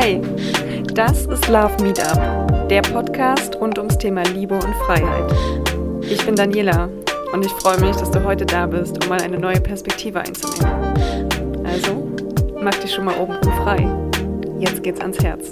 Hey, das ist Love Meetup, der Podcast rund ums Thema Liebe und Freiheit. Ich bin Daniela und ich freue mich, dass du heute da bist, um mal eine neue Perspektive einzunehmen. Also, mach dich schon mal oben frei. Jetzt geht's ans Herz.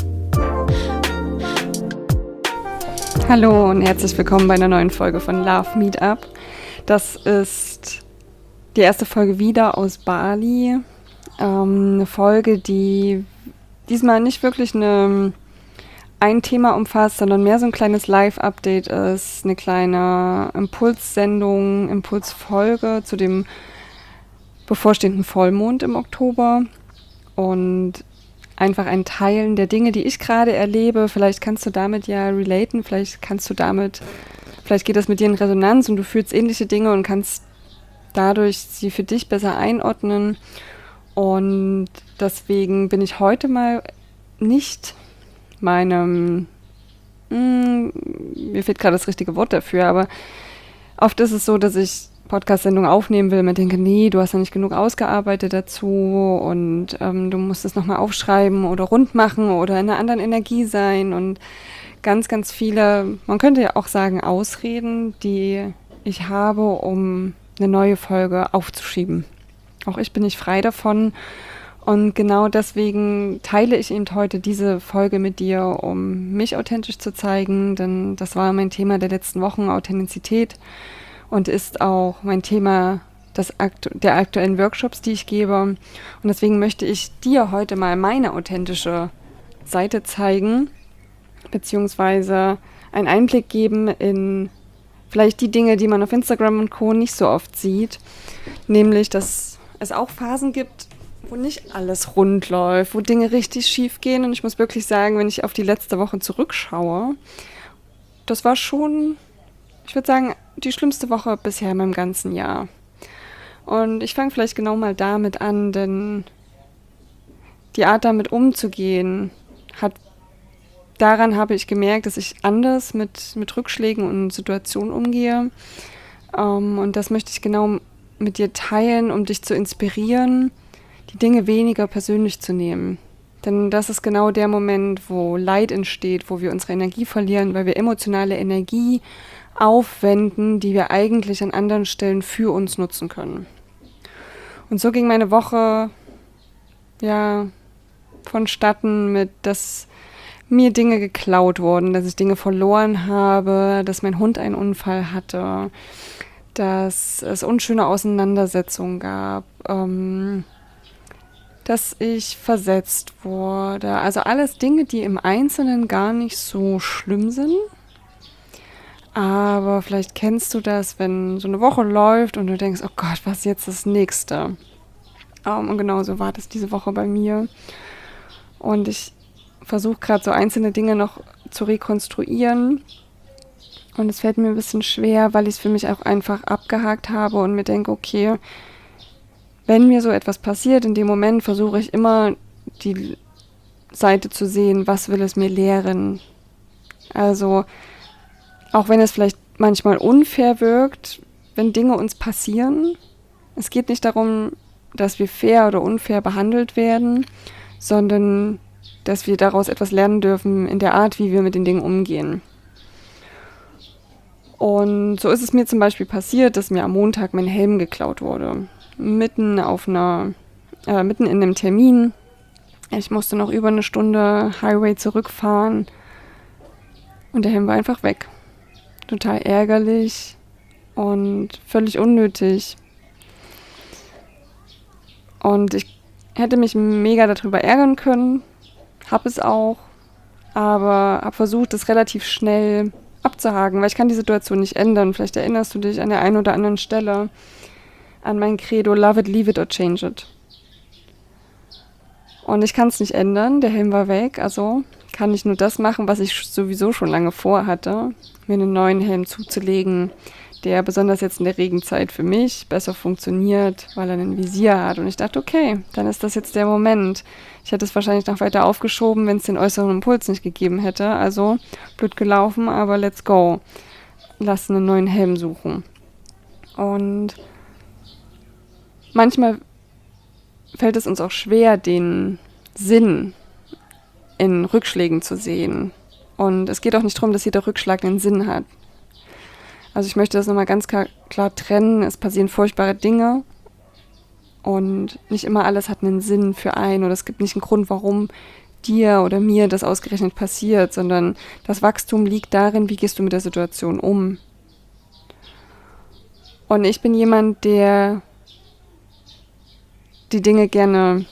Hallo und herzlich willkommen bei einer neuen Folge von Love Meetup. Das ist die erste Folge wieder aus Bali. Eine Folge, die diesmal nicht wirklich ein Thema umfasst, sondern mehr so ein kleines Live-Update ist, eine kleine Impulssendung, Impulsfolge zu dem bevorstehenden Vollmond im Oktober und einfach ein Teilen der Dinge, die ich gerade erlebe. Vielleicht kannst du damit ja relaten, vielleicht geht das mit dir in Resonanz und du fühlst ähnliche Dinge und kannst dadurch sie für dich besser einordnen. Und deswegen bin ich heute mal nicht mir fehlt gerade das richtige Wort dafür, aber oft ist es so, dass ich Podcast-Sendungen aufnehmen will und mir denke, nee, du hast ja nicht genug ausgearbeitet dazu und du musst es nochmal aufschreiben oder rund machen oder in einer anderen Energie sein und ganz, ganz viele, man könnte ja auch sagen, Ausreden, die ich habe, um eine neue Folge aufzuschieben. Auch ich bin nicht frei davon und genau deswegen teile ich eben heute diese Folge mit dir, um mich authentisch zu zeigen, denn das war mein Thema der letzten Wochen, Authentizität, und ist auch mein Thema der aktuellen Workshops, die ich gebe. Und deswegen möchte ich dir heute mal meine authentische Seite zeigen, beziehungsweise einen Einblick geben in vielleicht die Dinge, die man auf Instagram und Co. nicht so oft sieht, nämlich, dass es auch Phasen gibt, wo nicht alles rund läuft, wo Dinge richtig schief gehen. Und ich muss wirklich sagen, wenn ich auf die letzte Woche zurückschaue, das war schon, ich würde sagen, die schlimmste Woche bisher in meinem ganzen Jahr. Und ich fange vielleicht genau mal damit an, denn die Art, damit umzugehen, daran habe ich gemerkt, dass ich anders mit Rückschlägen und Situationen umgehe. Und das möchte ich genau mit dir teilen, um dich zu inspirieren, die Dinge weniger persönlich zu nehmen. Denn das ist genau der Moment, wo Leid entsteht, wo wir unsere Energie verlieren, weil wir emotionale Energie aufwenden, die wir eigentlich an anderen Stellen für uns nutzen können. Und so ging meine Woche vonstatten mit, dass mir Dinge geklaut wurden, dass ich Dinge verloren habe, dass mein Hund einen Unfall hatte, dass es unschöne Auseinandersetzungen gab, dass ich versetzt wurde. Also alles Dinge, die im Einzelnen gar nicht so schlimm sind. Aber vielleicht kennst du das, wenn so eine Woche läuft und du denkst, oh Gott, was ist jetzt das Nächste? Und genau so war das diese Woche bei mir. Und ich versuche gerade so einzelne Dinge noch zu rekonstruieren. Und es fällt mir ein bisschen schwer, weil ich es für mich auch einfach abgehakt habe und mir denke, okay, wenn mir so etwas passiert, in dem Moment versuche ich immer die Seite zu sehen, was will es mir lehren. Also, auch wenn es vielleicht manchmal unfair wirkt, wenn Dinge uns passieren, es geht nicht darum, dass wir fair oder unfair behandelt werden, sondern dass wir daraus etwas lernen dürfen in der Art, wie wir mit den Dingen umgehen. Und so ist es mir zum Beispiel passiert, dass mir am Montag mein Helm geklaut wurde. Mitten in einem Termin. Ich musste noch über eine Stunde Highway zurückfahren und der Helm war einfach weg. Total ärgerlich und völlig unnötig. Und ich hätte mich mega darüber ärgern können, habe es auch, aber habe versucht, es relativ schnell abzuhaken, weil ich kann die Situation nicht ändern. Vielleicht erinnerst du dich an der einen oder anderen Stelle an mein Credo, love it, leave it or change it. Und ich kann es nicht ändern, der Helm war weg, also kann ich nur das machen, was ich sowieso schon lange vorhatte, mir einen neuen Helm zuzulegen, der besonders jetzt in der Regenzeit für mich besser funktioniert, weil er ein Visier hat. Und ich dachte, okay, dann ist das jetzt der Moment. Ich hätte es wahrscheinlich noch weiter aufgeschoben, wenn es den äußeren Impuls nicht gegeben hätte. Also blöd gelaufen, aber let's go. Lass einen neuen Helm suchen. Und manchmal fällt es uns auch schwer, den Sinn in Rückschlägen zu sehen. Und es geht auch nicht darum, dass jeder Rückschlag einen Sinn hat. Also ich möchte das nochmal ganz klar trennen. Es passieren furchtbare Dinge und nicht immer alles hat einen Sinn für einen oder es gibt nicht einen Grund, warum dir oder mir das ausgerechnet passiert, sondern das Wachstum liegt darin, wie gehst du mit der Situation um. Und ich bin jemand, der die Dinge gerne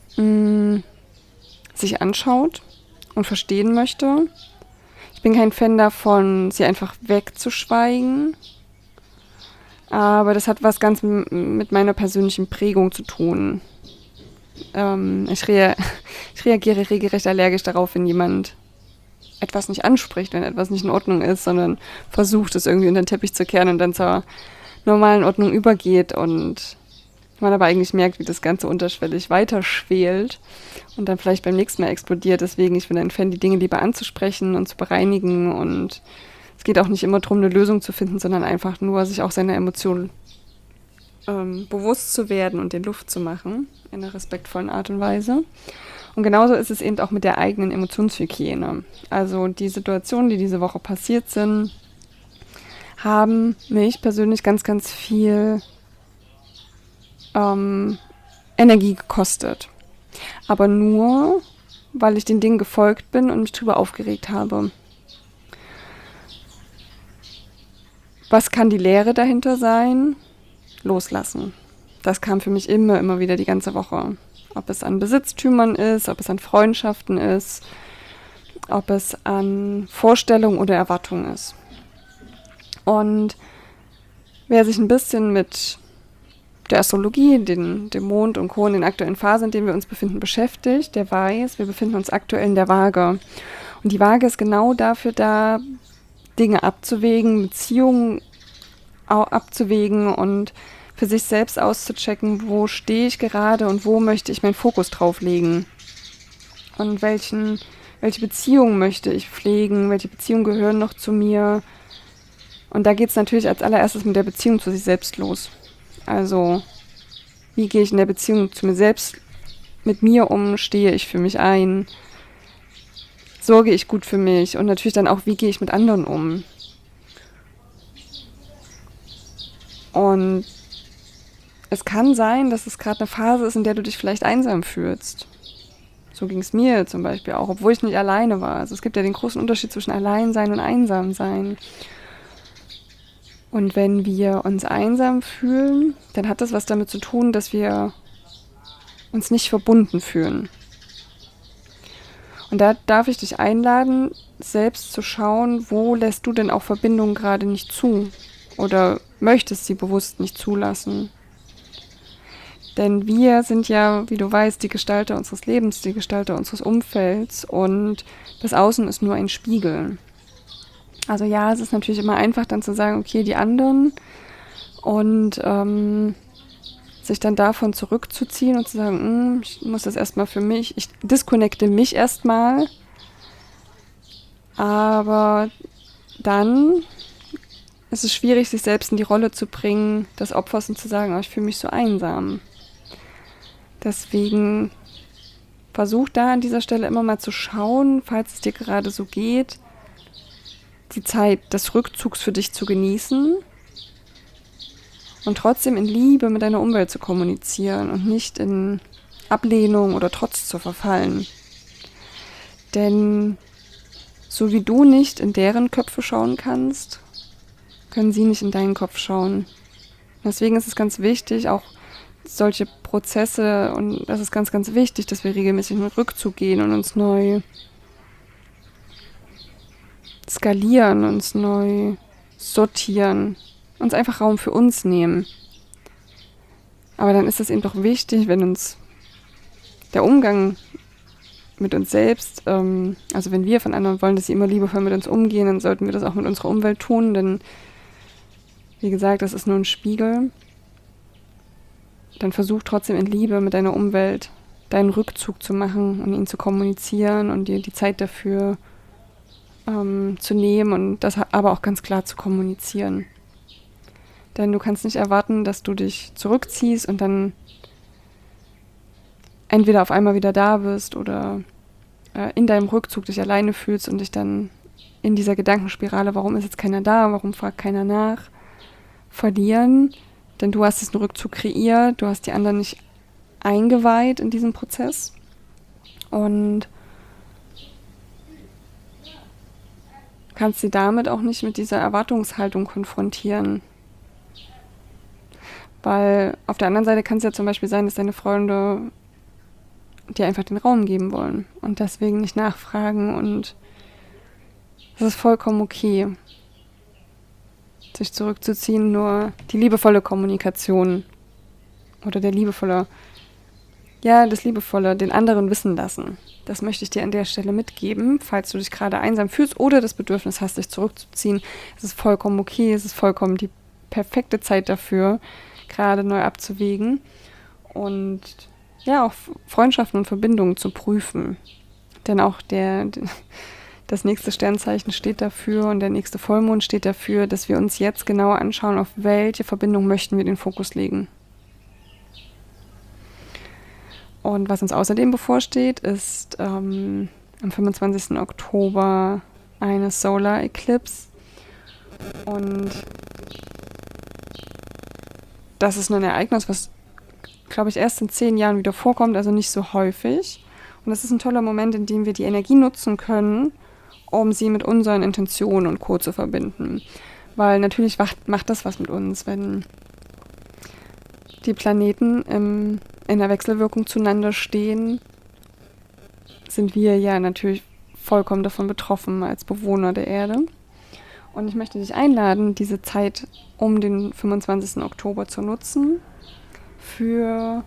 sich anschaut und verstehen möchte. Ich bin kein Fan davon, sie einfach wegzuschweigen. Aber das hat was ganz mit meiner persönlichen Prägung zu tun. Ich reagiere regelrecht allergisch darauf, wenn jemand etwas nicht anspricht, wenn etwas nicht in Ordnung ist, sondern versucht, es irgendwie unter den Teppich zu kehren und dann zur normalen Ordnung übergeht und man aber eigentlich merkt, wie das Ganze unterschwellig weiterschwelt und dann vielleicht beim nächsten Mal explodiert. Deswegen, ich bin ein Fan, die Dinge lieber anzusprechen und zu bereinigen. Und es geht auch nicht immer darum, eine Lösung zu finden, sondern einfach nur, sich auch seiner Emotionen bewusst zu werden und den Luft zu machen in einer respektvollen Art und Weise. Und genauso ist es eben auch mit der eigenen Emotionshygiene. Also die Situationen, die diese Woche passiert sind, haben mich persönlich ganz, ganz viel Energie gekostet. Aber nur, weil ich den Dingen gefolgt bin und mich drüber aufgeregt habe. Was kann die Lehre dahinter sein? Loslassen. Das kam für mich immer wieder die ganze Woche. Ob es an Besitztümern ist, ob es an Freundschaften ist, ob es an Vorstellungen oder Erwartungen ist. Und wer sich ein bisschen mit der Astrologie, dem Mond und Co. in den aktuellen Phasen, in denen wir uns befinden, beschäftigt, der weiß, wir befinden uns aktuell in der Waage. Und die Waage ist genau dafür da, Dinge abzuwägen, Beziehungen abzuwägen und für sich selbst auszuchecken, wo stehe ich gerade und wo möchte ich meinen Fokus drauf legen. Und welche Beziehungen möchte ich pflegen, welche Beziehungen gehören noch zu mir. Und da geht es natürlich als allererstes mit der Beziehung zu sich selbst los. Also, wie gehe ich in der Beziehung zu mir selbst mit mir um, stehe ich für mich ein, sorge ich gut für mich und natürlich dann auch, wie gehe ich mit anderen um. Und es kann sein, dass es gerade eine Phase ist, in der du dich vielleicht einsam fühlst. So ging es mir zum Beispiel auch, obwohl ich nicht alleine war. Also es gibt ja den großen Unterschied zwischen Alleinsein und Einsamsein. Und wenn wir uns einsam fühlen, dann hat das was damit zu tun, dass wir uns nicht verbunden fühlen. Und da darf ich dich einladen, selbst zu schauen, wo lässt du denn auch Verbindungen gerade nicht zu oder möchtest sie bewusst nicht zulassen. Denn wir sind ja, wie du weißt, die Gestalter unseres Lebens, die Gestalter unseres Umfelds und das Außen ist nur ein Spiegel. Also ja, es ist natürlich immer einfach dann zu sagen, okay, die anderen und sich dann davon zurückzuziehen und zu sagen, ich muss das erstmal für mich, ich disconnecte mich erstmal, aber dann ist es schwierig, sich selbst in die Rolle zu bringen, des Opfers und zu sagen, oh, ich fühle mich so einsam. Deswegen versuch da an dieser Stelle immer mal zu schauen, falls es dir gerade so geht, die Zeit des Rückzugs für dich zu genießen und trotzdem in Liebe mit deiner Umwelt zu kommunizieren und nicht in Ablehnung oder Trotz zu verfallen. Denn so wie du nicht in deren Köpfe schauen kannst, können sie nicht in deinen Kopf schauen. Deswegen ist es ganz wichtig, auch solche Prozesse, und das ist ganz, ganz wichtig, dass wir regelmäßig in den Rückzug gehen und uns neu skalieren, uns neu sortieren, uns einfach Raum für uns nehmen. Aber dann ist es eben doch wichtig, wenn uns der Umgang mit uns selbst, also wenn wir von anderen wollen, dass sie immer liebevoll mit uns umgehen, dann sollten wir das auch mit unserer Umwelt tun, denn wie gesagt, das ist nur ein Spiegel. Dann versuch trotzdem in Liebe mit deiner Umwelt deinen Rückzug zu machen und ihn zu kommunizieren und dir die Zeit dafür zu nehmen und das aber auch ganz klar zu kommunizieren. Denn du kannst nicht erwarten, dass du dich zurückziehst und dann entweder auf einmal wieder da bist oder in deinem Rückzug dich alleine fühlst und dich dann in dieser Gedankenspirale, warum ist jetzt keiner da, warum fragt keiner nach, verlieren. Denn du hast diesen Rückzug kreiert, du hast die anderen nicht eingeweiht in diesen Prozess. Und kannst sie damit auch nicht mit dieser Erwartungshaltung konfrontieren. Weil auf der anderen Seite kann es ja zum Beispiel sein, dass deine Freunde dir einfach den Raum geben wollen und deswegen nicht nachfragen, und es ist vollkommen okay, sich zurückzuziehen. Nur die liebevolle Kommunikation oder das Liebevolle, den anderen wissen lassen. Das möchte ich dir an der Stelle mitgeben, falls du dich gerade einsam fühlst oder das Bedürfnis hast, dich zurückzuziehen. Es ist vollkommen okay, es ist vollkommen die perfekte Zeit dafür, gerade neu abzuwägen und ja, auch Freundschaften und Verbindungen zu prüfen. Denn auch das nächste Sternzeichen steht dafür und der nächste Vollmond steht dafür, dass wir uns jetzt genauer anschauen, auf welche Verbindung möchten wir den Fokus legen. Und was uns außerdem bevorsteht, ist am 25. Oktober eine Solar Eclipse. Und das ist ein Ereignis, was, glaube ich, erst in 10 Jahren wieder vorkommt, also nicht so häufig. Und das ist ein toller Moment, in dem wir die Energie nutzen können, um sie mit unseren Intentionen und Co. zu verbinden. Weil natürlich macht das was mit uns, wenn die Planeten in der Wechselwirkung zueinander stehen, sind wir ja natürlich vollkommen davon betroffen als Bewohner der Erde. Und ich möchte dich einladen, diese Zeit um den 25. Oktober zu nutzen für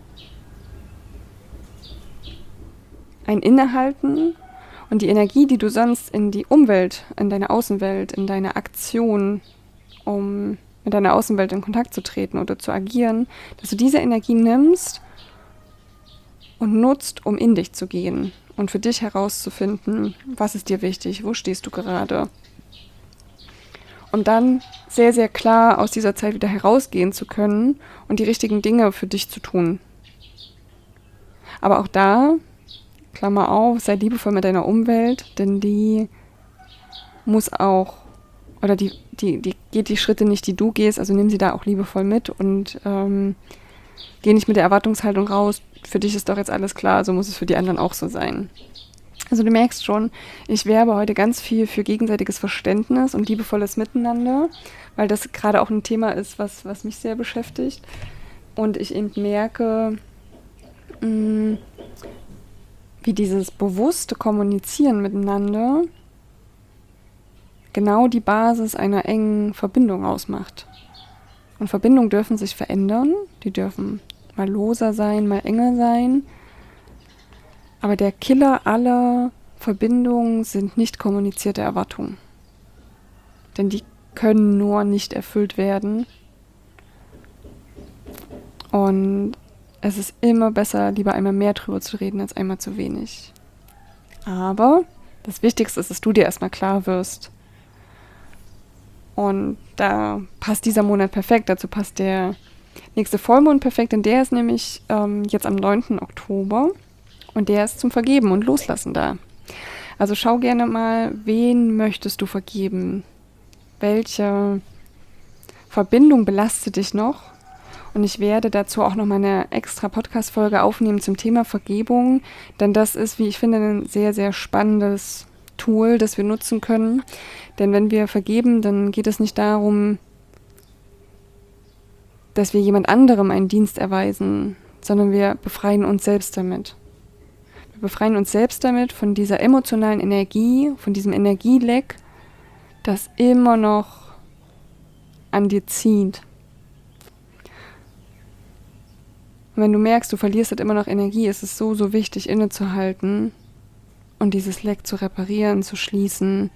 ein Innehalten und die Energie, die du sonst in die Umwelt, in deine Außenwelt, in deine Aktion, um mit deiner Außenwelt in Kontakt zu treten oder zu agieren, dass du diese Energie nimmst und nutzt, um in dich zu gehen und für dich herauszufinden, was ist dir wichtig, wo stehst du gerade. Und dann sehr, sehr klar aus dieser Zeit wieder herausgehen zu können und die richtigen Dinge für dich zu tun. Aber auch da, Klammer auf, sei liebevoll mit deiner Umwelt, denn die muss auch, oder die geht die Schritte nicht, die du gehst, also nimm sie da auch liebevoll mit und geh nicht mit der Erwartungshaltung raus, für dich ist doch jetzt alles klar, so muss es für die anderen auch so sein. Also du merkst schon, ich werbe heute ganz viel für gegenseitiges Verständnis und liebevolles Miteinander, weil das gerade auch ein Thema ist, was mich sehr beschäftigt. Und ich eben merke, wie dieses bewusste Kommunizieren miteinander genau die Basis einer engen Verbindung ausmacht. Und Verbindungen dürfen sich verändern, die dürfen mal loser sein, mal enger sein. Aber der Killer aller Verbindungen sind nicht kommunizierte Erwartungen. Denn die können nur nicht erfüllt werden. Und es ist immer besser, lieber einmal mehr drüber zu reden, als einmal zu wenig. Aber das Wichtigste ist, dass du dir erstmal klar wirst. Und da passt dieser Monat perfekt. Dazu passt der nächste Vollmond perfekt, denn der ist nämlich jetzt am 9. Oktober. Und der ist zum Vergeben und Loslassen da. Also schau gerne mal, wen möchtest du vergeben? Welche Verbindung belastet dich noch? Und ich werde dazu auch nochmal eine extra Podcast-Folge aufnehmen zum Thema Vergebung. Denn das ist, wie ich finde, ein sehr, sehr spannendes Tool, das wir nutzen können. Denn wenn wir vergeben, dann geht es nicht darum, dass wir jemand anderem einen Dienst erweisen, sondern wir befreien uns selbst damit. Wir befreien uns selbst damit von dieser emotionalen Energie, von diesem Energieleck, das immer noch an dir zieht. Und wenn du merkst, du verlierst halt immer noch Energie, ist es so, so wichtig, innezuhalten und dieses Leck zu reparieren, zu schließen,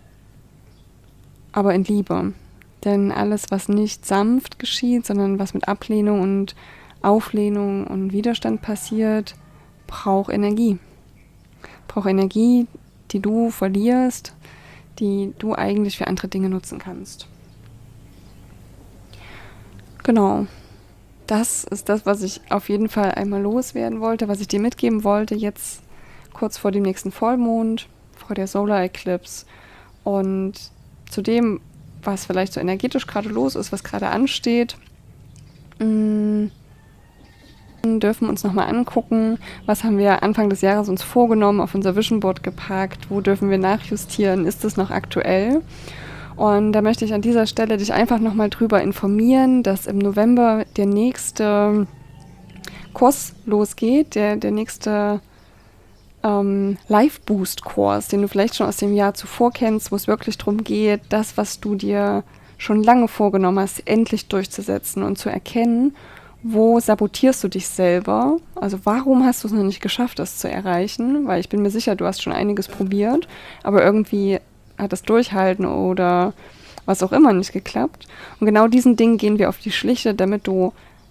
aber in Liebe. Denn alles, was nicht sanft geschieht, sondern was mit Ablehnung und Auflehnung und Widerstand passiert, braucht Energie. Braucht Energie, die du verlierst, die du eigentlich für andere Dinge nutzen kannst. Genau. Das ist das, was ich auf jeden Fall einmal loswerden wollte, was ich dir mitgeben wollte. Jetzt kurz vor dem nächsten Vollmond, vor der Solar Eclipse. Und zu dem, was vielleicht so energetisch gerade los ist, was gerade ansteht, dürfen wir uns nochmal angucken, was haben wir Anfang des Jahres uns vorgenommen, auf unser Vision Board gepackt, wo dürfen wir nachjustieren, ist es noch aktuell? Und da möchte ich an dieser Stelle dich einfach nochmal drüber informieren, dass im November der nächste Kurs losgeht, der nächste Live-Boost-Kurs, den du vielleicht schon aus dem Jahr zuvor kennst, wo es wirklich darum geht, das, was du dir schon lange vorgenommen hast, endlich durchzusetzen und zu erkennen, wo sabotierst du dich selber? Also warum hast du es noch nicht geschafft, das zu erreichen? Weil ich bin mir sicher, du hast schon einiges probiert, aber irgendwie hat das Durchhalten oder was auch immer nicht geklappt. Und genau diesen Dingen gehen wir auf die Schliche, damit du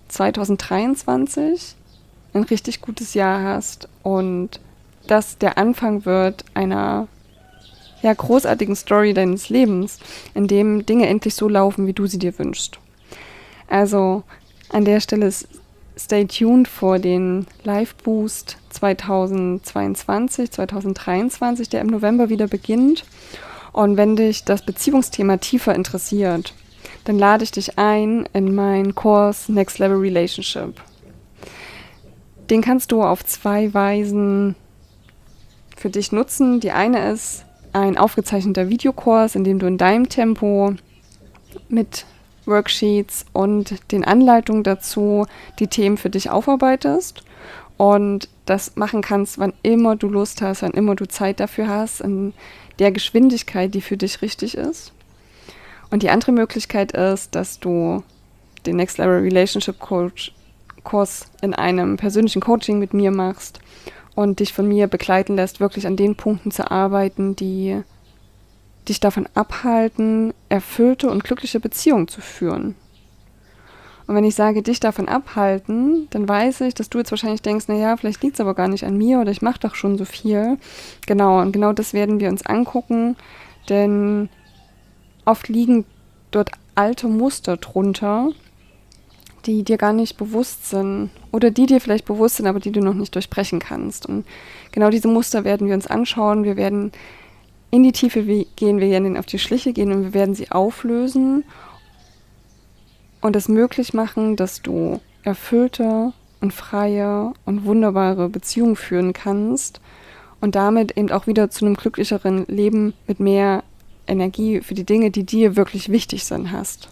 2023 ein richtig gutes Jahr hast und das der Anfang wird einer großartigen Story deines Lebens, in dem Dinge endlich so laufen, wie du sie dir wünschst. Also an der Stelle stay tuned vor den Live Boost 2022, 2023, der im November wieder beginnt. Und wenn dich das Beziehungsthema tiefer interessiert, dann lade ich dich ein in meinen Kurs Next Level Relationship. Den kannst du auf 2 Weisen für dich nutzen. Die eine ist ein aufgezeichneter Videokurs, in dem du in deinem Tempo mit Worksheets und den Anleitungen dazu die Themen für dich aufarbeitest und das machen kannst, wann immer du Lust hast, wann immer du Zeit dafür hast, in der Geschwindigkeit, die für dich richtig ist. Und die andere Möglichkeit ist, dass du den Next Level Relationship Kurs in einem persönlichen Coaching mit mir machst und dich von mir begleiten lässt, wirklich an den Punkten zu arbeiten, die dich davon abhalten, erfüllte und glückliche Beziehungen zu führen. Und wenn ich sage, dich davon abhalten, dann weiß ich, dass du jetzt wahrscheinlich denkst, naja, vielleicht liegt es aber gar nicht an mir oder ich mache doch schon so viel. Genau, und genau das werden wir uns angucken, denn oft liegen dort alte Muster drunter, die dir gar nicht bewusst sind oder die dir vielleicht bewusst sind, aber die du noch nicht durchbrechen kannst. Und genau diese Muster werden wir uns anschauen. Wir werden in die Tiefe gehen, wir werden auf die Schliche gehen und wir werden sie auflösen und es möglich machen, dass du erfüllte und freie und wunderbare Beziehungen führen kannst und damit eben auch wieder zu einem glücklicheren Leben mit mehr Energie für die Dinge, die dir wirklich wichtig sind, hast.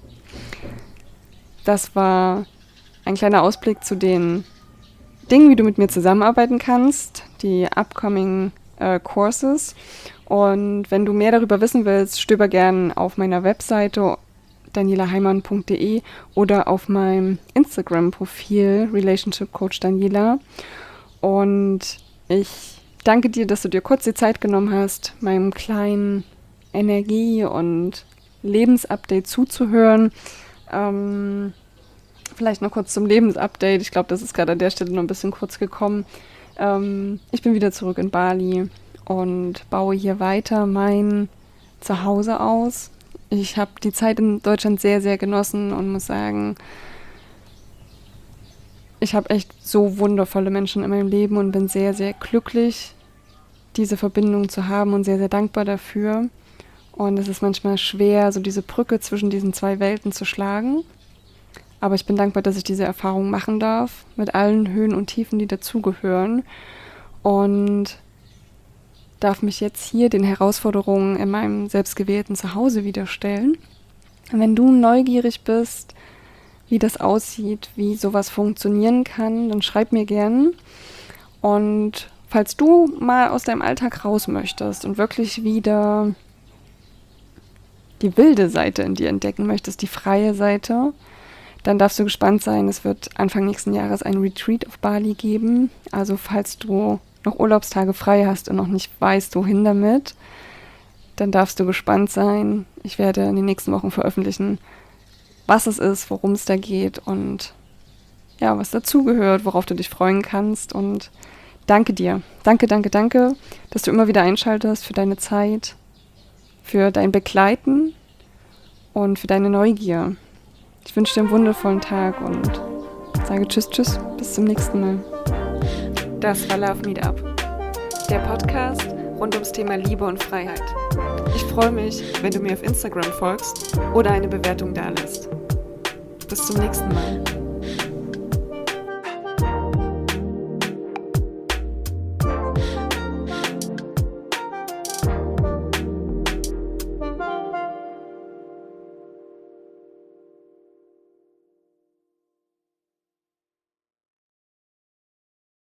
Das war ein kleiner Ausblick zu den Dingen, wie du mit mir zusammenarbeiten kannst, die upcoming Courses. Und wenn du mehr darüber wissen willst, stöber gern auf meiner Webseite danielaheimann.de oder auf meinem Instagram-Profil Relationship Coach Daniela. Und ich danke dir, dass du dir kurz die Zeit genommen hast, meinem kleinen Energie- und Lebensupdate zuzuhören. Vielleicht noch kurz zum Lebensupdate. Ich glaube, das ist gerade an der Stelle noch ein bisschen kurz gekommen. Ich bin wieder zurück in Bali und baue hier weiter mein Zuhause aus. Ich habe die Zeit in Deutschland sehr, sehr genossen und muss sagen, ich habe echt so wundervolle Menschen in meinem Leben und bin sehr, sehr glücklich, diese Verbindung zu haben und sehr, sehr dankbar dafür. Und es ist manchmal schwer, so diese Brücke zwischen diesen 2 Welten zu schlagen. Aber ich bin dankbar, dass ich diese Erfahrung machen darf, mit allen Höhen und Tiefen, die dazugehören. Und darf mich jetzt hier den Herausforderungen in meinem selbstgewählten Zuhause wieder stellen. Und wenn du neugierig bist, wie das aussieht, wie sowas funktionieren kann, dann schreib mir gern. Und falls du mal aus deinem Alltag raus möchtest und wirklich wieder die wilde Seite in dir entdecken möchtest, die freie Seite, dann darfst du gespannt sein. Es wird Anfang nächsten Jahres ein Retreat auf Bali geben. Also falls du noch Urlaubstage frei hast und noch nicht weißt, wohin damit, dann darfst du gespannt sein. Ich werde in den nächsten Wochen veröffentlichen, was es ist, worum es da geht und ja, was dazugehört, worauf du dich freuen kannst. Und danke dir. Danke, dass du immer wieder einschaltest für deine Zeit, für dein Begleiten und für deine Neugier. Ich wünsche dir einen wundervollen Tag und sage Tschüss, bis zum nächsten Mal. Das war Love Meetup. der Podcast rund ums Thema Liebe und Freiheit. Ich freue mich, wenn du mir auf Instagram folgst oder eine Bewertung dalässt. Bis zum nächsten Mal.